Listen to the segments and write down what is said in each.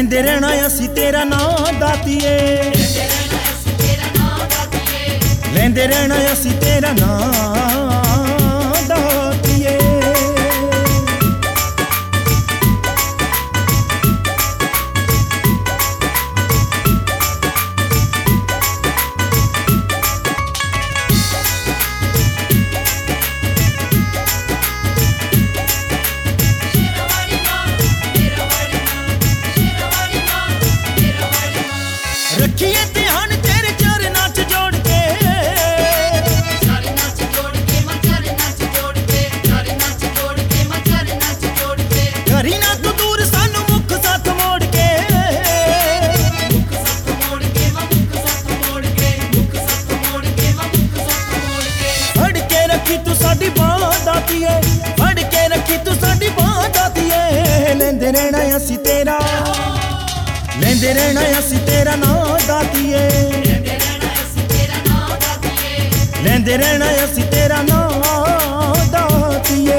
लेंदे रहना असी तेरा नाम दातिए, लेंदे रहना असी तेरा नाम दातिए। रखिए ध्यान तेरे चरणा च जोड़ के, चरणा च जोड़ के मैं चरणा च जोड़ के, चरणा च जोड़ के मैं चरणा च जोड़ के। करी ना तू दूर सानू मुख साथ मोड़ के, मुख साथ मोड़ के मैं मुख साथ मोड़ के, मुख साथ मोड़ के मैं मुख साथ मोड़ के। फड़ के रखी तू साडी बांह दातिए, फड़ के रखी तू साडी बांह दातिए। लेंदे रहना असी तेरा, लेंदे रहना असी तेरा नाम दातिए, लेंदे रहना असी तेरा नाम दातिए।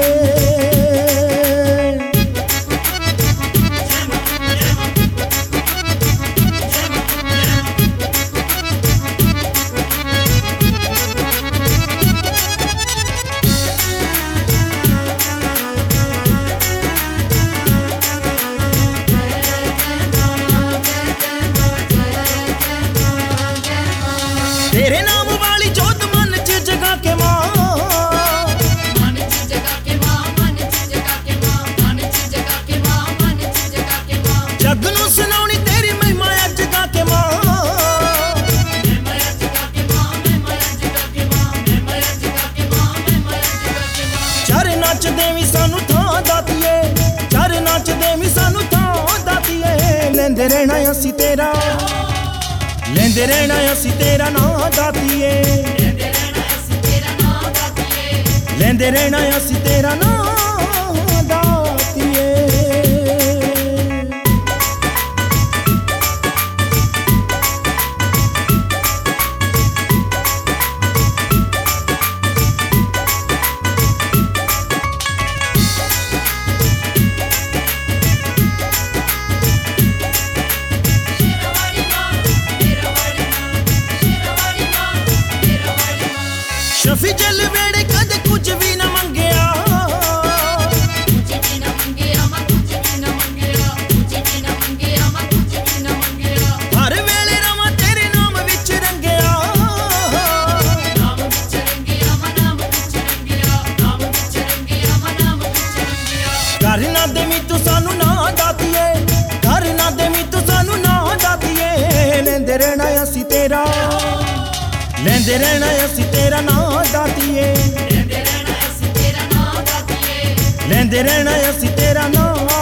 तेरे नाम वाली जोत मन च जगा के मां, मन च जगा के मां, मन च जगा के मां, मन च जगा के मां, मन च जगा के मां। जग नूं सुनाउणी तेरी महिमा जगा के मां, महिमा जगा के मां, महिमा जगा के मां, महिमा जगा के मां, महिमा जगा के मां। चरणा च देवी सानू थां दातिए, चरणा च देवी सानू थां दातिए। लेंदे रहना असी तेरा, लेंदे रहना असी तेरा नाम दातिए, लेंदे रहना असी तेरा नाम दातिए। शफी जल वेड़े कदे कुछ भी न मंगया, कुछ भी न मंगया मैं, कुछ भी न मंगया, कुछ भी न मंगया मैं, कुछ भी न मंगया। हर वेले रवां तेरे नाम विच रंगया, नाम विच रंगया मैं, नाम विच रंगया, नाम विच रंगया मैं, नाम विच रंगया। कर ना देवी तू सानू ना दातिए, कर ना देवी तू सानू ना दातिए। लेंदे रहना असी तेरा, लेंदे रहना असी तेरा नाम दातिए, लेंदे रहना असी तेरा नाम दातिए, लेंदे रहना असी तेरा नाम